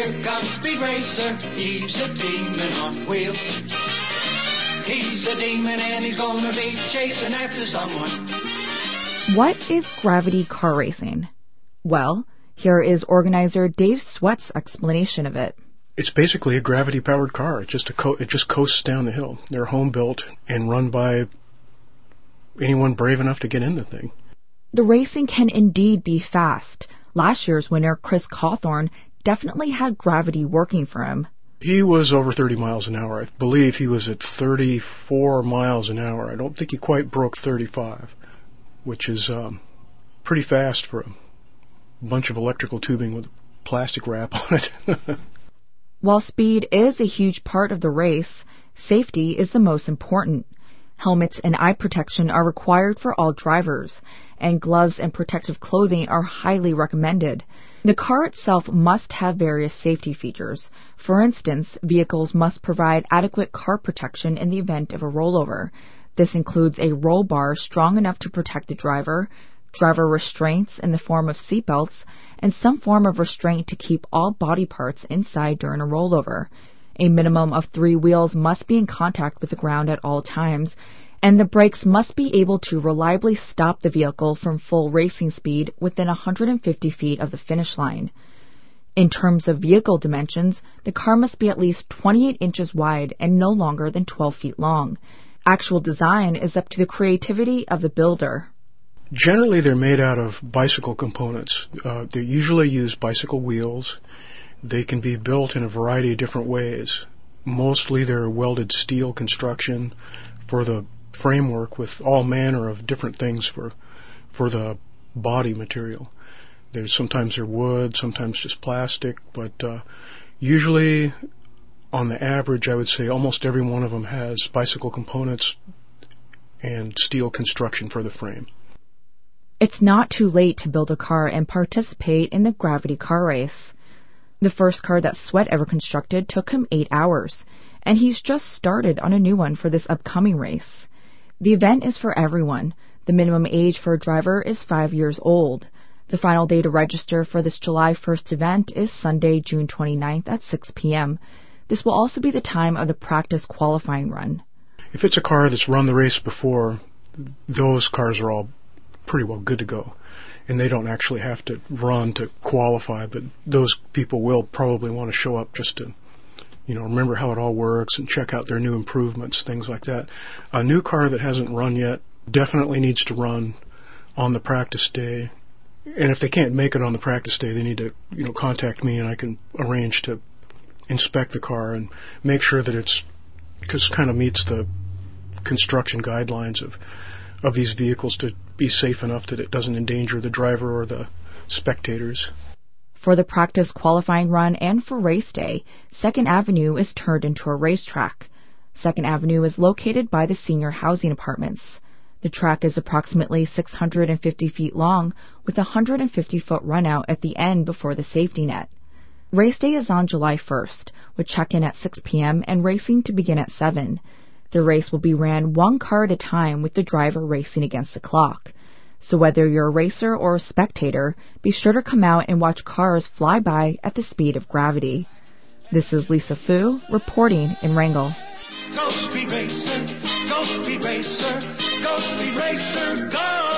Here comes Speed Racer, he's a demon on wheels. He's a demon and he's gonna be chasing after someone. What is gravity car racing? Well, here is organizer Dave Sweat's explanation of it. It's basically a gravity-powered car. It just coasts down the hill. They're home-built and run by anyone brave enough to get in the thing. The racing can indeed be fast. Last year's winner, Chris Cawthorn, definitely had gravity working for him. He was over 30 miles an hour. I believe he was at 34 miles an hour. I don't think he quite broke 35, which is pretty fast for a bunch of electrical tubing with plastic wrap on it. While speed is a huge part of the race, safety is the most important. Helmets and eye protection are required for all drivers, and gloves and protective clothing are highly recommended. The car itself must have various safety features. For instance, vehicles must provide adequate car protection in the event of a rollover. This includes a roll bar strong enough to protect the driver restraints in the form of seatbelts, and some form of restraint to keep all body parts inside during a rollover. A minimum of 3 wheels must be in contact with the ground at all times, and the brakes must be able to reliably stop the vehicle from full racing speed within 150 feet of the finish line. In terms of vehicle dimensions, the car must be at least 28 inches wide and no longer than 12 feet long. Actual design is up to the creativity of the builder. Generally, they're made out of bicycle components. They usually use bicycle wheels. They can be built in a variety of different ways. Mostly they're welded steel construction for the framework, with all manner of different things for the body material. Sometimes they're wood, sometimes just plastic, but usually, on the average, I would say almost every one of them has bicycle components and steel construction for the frame. It's not too late to build a car and participate in the gravity car race. The first car that Sweat ever constructed took him 8 hours, and he's just started on a new one for this upcoming race. The event is for everyone. The minimum age for a driver is 5 years old. The final day to register for this July 1st event is Sunday, June 29th at 6 p.m. This will also be the time of the practice qualifying run. If it's a car that's run the race before, those cars are all pretty well good to go, and they don't actually have to run to qualify, but those people will probably want to show up just to, remember how it all works and check out their new improvements, things like that. A new car that hasn't run yet definitely needs to run on the practice day, and if they can't make it on the practice day, they need to, contact me, and I can arrange to inspect the car and make sure that it kind of meets the construction guidelines of these vehicles to be safe enough that it doesn't endanger the driver or the spectators. For the practice qualifying run and for race day, 2nd Avenue is turned into a racetrack. 2nd Avenue is located by the senior housing apartments. The track is approximately 650 feet long with a 150-foot runout at the end before the safety net. Race day is on July 1st, with check-in at 6 p.m. and racing to begin at 7. The race will be ran one car at a time with the driver racing against the clock. So whether you're a racer or a spectator, be sure to come out and watch cars fly by at the speed of gravity. This is Lisa Fu reporting in Wrangell. Go Speed Racer, go Speed Racer, go Speed Racer, go!